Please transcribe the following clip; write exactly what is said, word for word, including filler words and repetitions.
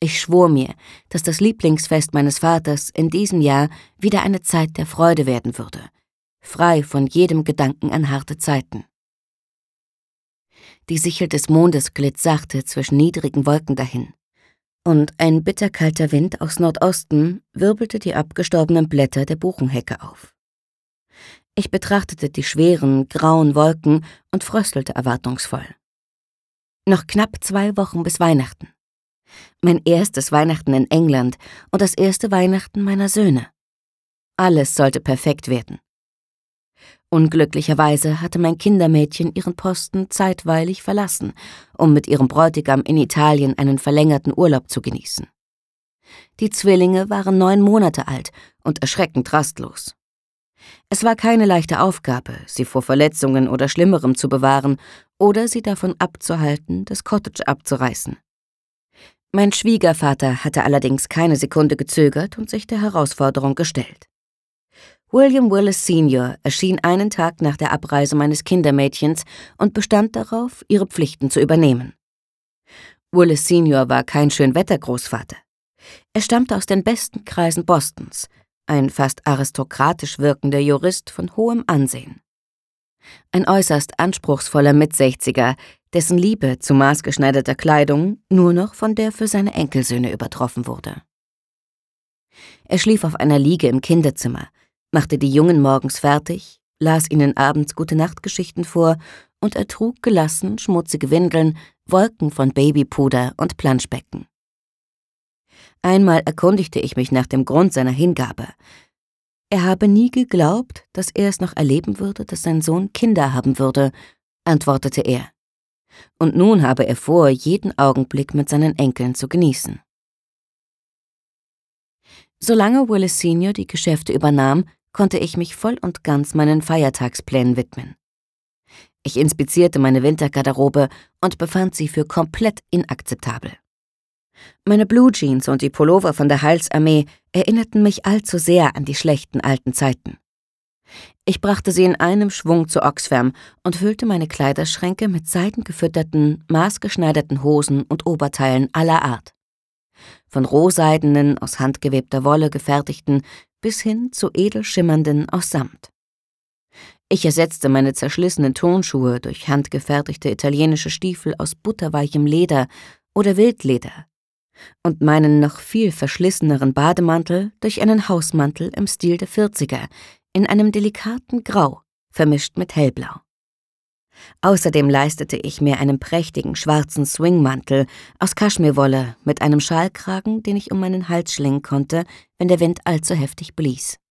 Ich schwor mir, dass das Lieblingsfest meines Vaters in diesem Jahr wieder eine Zeit der Freude werden würde, frei von jedem Gedanken an harte Zeiten. Die Sichel des Mondes glitt sachte zwischen niedrigen Wolken dahin, und ein bitterkalter Wind aus Nordosten wirbelte die abgestorbenen Blätter der Buchenhecke auf. Ich betrachtete die schweren, grauen Wolken und fröstelte erwartungsvoll. Noch knapp zwei Wochen bis Weihnachten. Mein erstes Weihnachten in England und das erste Weihnachten meiner Söhne. Alles sollte perfekt werden. Unglücklicherweise hatte mein Kindermädchen ihren Posten zeitweilig verlassen, um mit ihrem Bräutigam in Italien einen verlängerten Urlaub zu genießen. Die Zwillinge waren neun Monate alt und erschreckend rastlos. Es war keine leichte Aufgabe, sie vor Verletzungen oder Schlimmerem zu bewahren oder sie davon abzuhalten, das Cottage abzureißen. Mein Schwiegervater hatte allerdings keine Sekunde gezögert und sich der Herausforderung gestellt. William Willis Senior erschien einen Tag nach der Abreise meines Kindermädchens und bestand darauf, ihre Pflichten zu übernehmen. Willis Senior war kein Schönwettergroßvater. Er stammte aus den besten Kreisen Bostons, ein fast aristokratisch wirkender Jurist von hohem Ansehen. Ein äußerst anspruchsvoller Mitsechziger, dessen Liebe zu maßgeschneiderter Kleidung nur noch von der für seine Enkelsöhne übertroffen wurde. Er schlief auf einer Liege im Kinderzimmer, machte die Jungen morgens fertig, las ihnen abends Gute-Nacht-Geschichten vor und ertrug gelassen schmutzige Windeln, Wolken von Babypuder und Planschbecken. Einmal erkundigte ich mich nach dem Grund seiner Hingabe. Er habe nie geglaubt, dass er es noch erleben würde, dass sein Sohn Kinder haben würde, antwortete er. Und nun habe er vor, jeden Augenblick mit seinen Enkeln zu genießen. Solange Willis Senior die Geschäfte übernahm, konnte ich mich voll und ganz meinen Feiertagsplänen widmen. Ich inspizierte meine Wintergarderobe und befand sie für komplett inakzeptabel. Meine Blue Jeans und die Pullover von der Heilsarmee erinnerten mich allzu sehr an die schlechten alten Zeiten. Ich brachte sie in einem Schwung zu Oxfam und füllte meine Kleiderschränke mit seidengefütterten, maßgeschneiderten Hosen und Oberteilen aller Art. Von rohseidenen, aus handgewebter Wolle gefertigten, bis hin zu edel schimmernden aus Samt. Ich ersetzte meine zerschlissenen Turnschuhe durch handgefertigte italienische Stiefel aus butterweichem Leder oder Wildleder und meinen noch viel verschlisseneren Bademantel durch einen Hausmantel im Stil der vierziger, in einem delikaten Grau, vermischt mit hellblau. Außerdem leistete ich mir einen prächtigen schwarzen Swingmantel aus Kaschmirwolle mit einem Schalkragen, den ich um meinen Hals schlingen konnte, wenn der Wind allzu heftig blies.